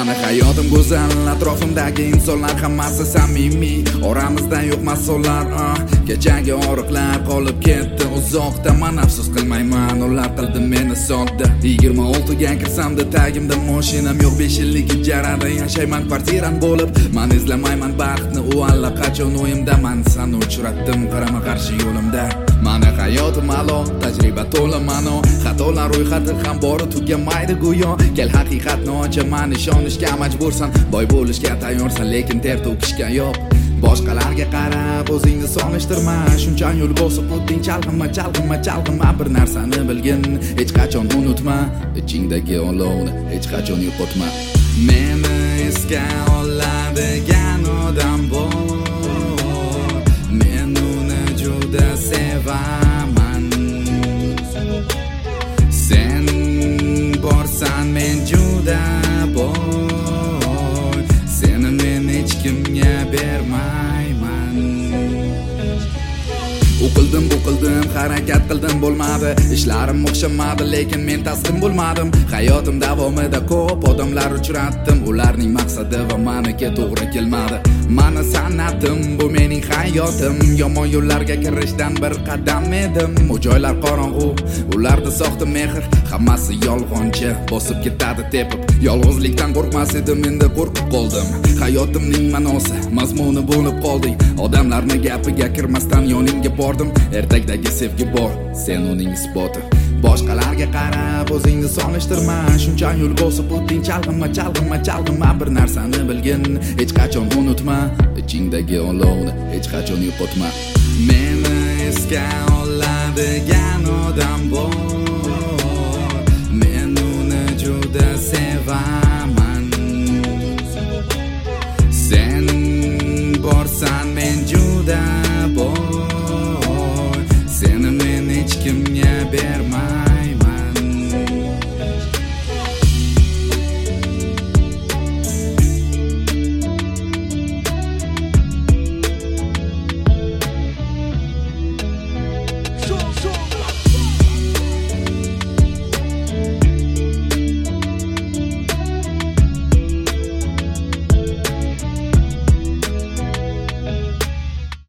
Mani hayotim go'zal, atrofimdagi insonlar hammasi samimiy. Oramizda yo'q mas'ullar, kechagi oriqlar qolib ketdi uzoqda. Men afsus qilmayman, ular qildi meni sodda. 26 ga kirsamda tagimda mashinam yo'q, 5 yillik ijarada yashayman kvartiram bo'lib. Men izlamayman baxtni, u allaqachon o'yimda. Men seni uchratdim qarama qarshi yo'limda. Mani hayotim alo, tajriba to'la mano. Xatolar ro'yxati ham bori tugamaydi go'yo. Kel haqiqatni ochaman, ishonishga majbursan. Boy bo'lishga tayyorsan, lekin ter to'kishga yo'q. Boshqalarga qarab o'zingni sonishtirma. Shuncha yo'l bosib o'tding, chalg'ima bir narsani bilgin, hech qachon unutma. Ichingdagi olovni hech qachon yo'qotma. Meni esga oladigan odam bor, men uni juda sevaman. Sen borsan men juda boy, seni men hech kimga bermayman. O'qildim, harakat qildim, bo'lmadi. Ishlarim o'xshamadi, lekin men taslim bo'lmadim. Hayotim davomida ko'p odamlar uchratdim. Ularning maqsadi va menga to'g'ri kelmadi. Mani san'atim bu mening hayotim. Yomon yo'llarga kirishdan bir qadam edim. U joylar qorong'u, ularda soxta mehr, hammasi yolg'onchi, bosib ketadi tepib. Yolg'izlikdan qo'rqmas edim, endi qo'rqib qoldim. Hayotimning ma'nosi, mazmuni bo'lib qolding. Odamlarning gapiga kirmasdan yoningga bordim. Ertakdagi sevgi bor, sen uning isboti. Boshqalarga qarab o'zingni sonishtirma. Shuncha yo'l bosib o'tding, chalg'ima bir narsani bilgin, hech qachon unutma. Ichingdagi olovni hech qachon yo'qotma. Meni esga oladigan odam bor, men uni juda sevaman. Sen borsan men juda boy, seni men hech kimga bermayman.